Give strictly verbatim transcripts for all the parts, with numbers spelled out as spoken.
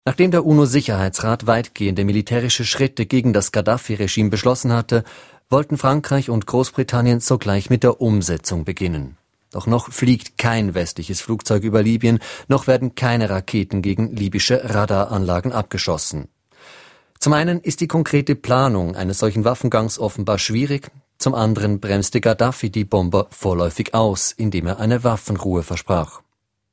Nachdem der UNO-Sicherheitsrat weitgehende militärische Schritte gegen das Gaddafi-Regime beschlossen hatte, wollten Frankreich und Großbritannien sogleich mit der Umsetzung beginnen. Doch noch fliegt kein westliches Flugzeug über Libyen, noch werden keine Raketen gegen libysche Radaranlagen abgeschossen. Zum einen ist die konkrete Planung eines solchen Waffengangs offenbar schwierig, zum anderen bremste Gaddafi die Bomber vorläufig aus, indem er eine Waffenruhe versprach.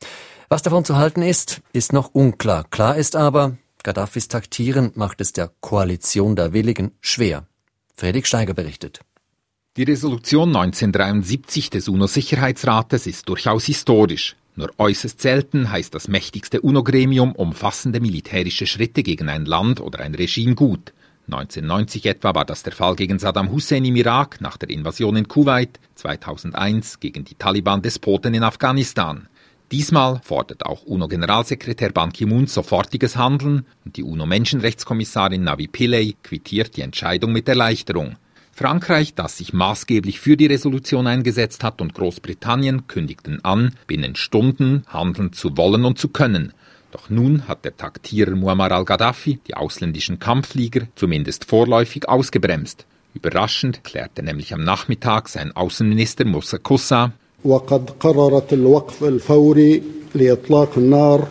Was davon zu halten ist, ist noch unklar. Klar ist aber, Gaddafis Taktieren macht es der Koalition der Willigen schwer. Fredrik Steiger berichtet. Die Resolution neunzehnhundertdreiundsiebzig des UNO-Sicherheitsrates ist durchaus historisch. Nur äußerst selten heißt das mächtigste UNO-Gremium umfassende militärische Schritte gegen ein Land oder ein Regime gut. neunzehnhundertneunzig etwa war das der Fall gegen Saddam Hussein im Irak, nach der Invasion in Kuwait, zweitausendeins gegen die Taliban-Despoten in Afghanistan. Diesmal fordert auch UNO-Generalsekretär Ban Ki-moon sofortiges Handeln und die UNO-Menschenrechtskommissarin Navi Pillay quittiert die Entscheidung mit Erleichterung. Frankreich, das sich maßgeblich für die Resolution eingesetzt hat, und Großbritannien kündigten an, binnen Stunden handeln zu wollen und zu können. Doch nun hat der Taktierer Muammar al-Gaddafi die ausländischen Kampfflieger zumindest vorläufig ausgebremst. Überraschend klärte nämlich am Nachmittag sein Außenminister Moussa Coussa: وقد قررت الوقف الفوري لإطلاق النار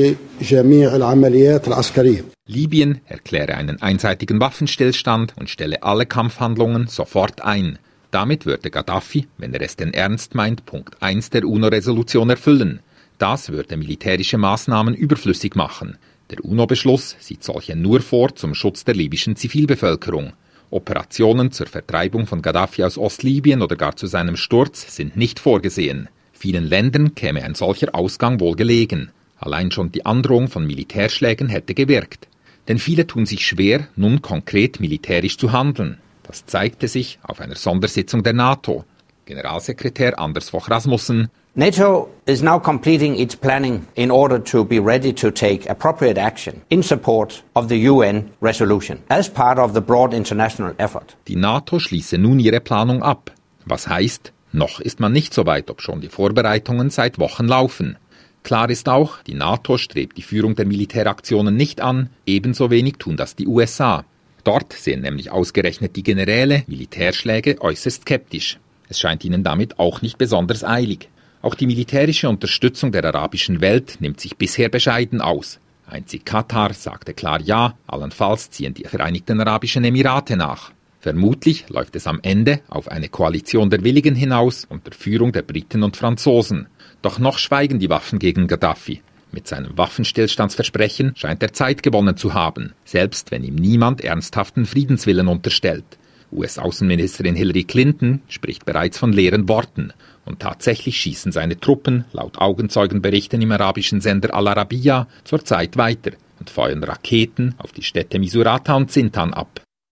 ولجميع العمليات العسكرية. Libyen erkläre einen einseitigen Waffenstillstand und stelle alle Kampfhandlungen sofort ein. Damit würde Gaddafi, wenn er es denn ernst meint, Punkt eins der UNO-Resolution erfüllen. Das würde militärische Maßnahmen überflüssig machen. Der UNO-Beschluss sieht solche nur vor zum Schutz der libyschen Zivilbevölkerung. Operationen zur Vertreibung von Gaddafi aus Ostlibyen oder gar zu seinem Sturz sind nicht vorgesehen. Vielen Ländern käme ein solcher Ausgang wohl gelegen. Allein schon die Androhung von Militärschlägen hätte gewirkt. Denn viele tun sich schwer, nun konkret militärisch zu handeln. Das zeigte sich auf einer Sondersitzung der NATO. Generalsekretär Anders Fogh Rasmussen: NATO is now completing its planning in order to be ready to take appropriate action in support of the U N resolution as part of the broad international effort. Die NATO schließe nun ihre Planung ab. Was heißt, noch ist man nicht so weit, obschon die Vorbereitungen seit Wochen laufen. Klar ist auch, die NATO strebt die Führung der Militäraktionen nicht an, ebenso wenig tun das die U S A. Dort sehen nämlich ausgerechnet die Generäle Militärschläge äußerst skeptisch. Es scheint ihnen damit auch nicht besonders eilig. Auch die militärische Unterstützung der arabischen Welt nimmt sich bisher bescheiden aus. Einzig Katar sagte klar ja, allenfalls ziehen die Vereinigten Arabischen Emirate nach. Vermutlich läuft es am Ende auf eine Koalition der Willigen hinaus unter Führung der Briten und Franzosen. Doch noch schweigen die Waffen gegen Gaddafi. Mit seinem Waffenstillstandsversprechen scheint er Zeit gewonnen zu haben, selbst wenn ihm niemand ernsthaften Friedenswillen unterstellt. U S-Außenministerin Hillary Clinton spricht bereits von leeren Worten. Und tatsächlich schießen seine Truppen, laut Augenzeugenberichten im arabischen Sender Al Arabiya, zurzeit weiter und feuern Raketen auf die Städte Misurata und Zintan ab.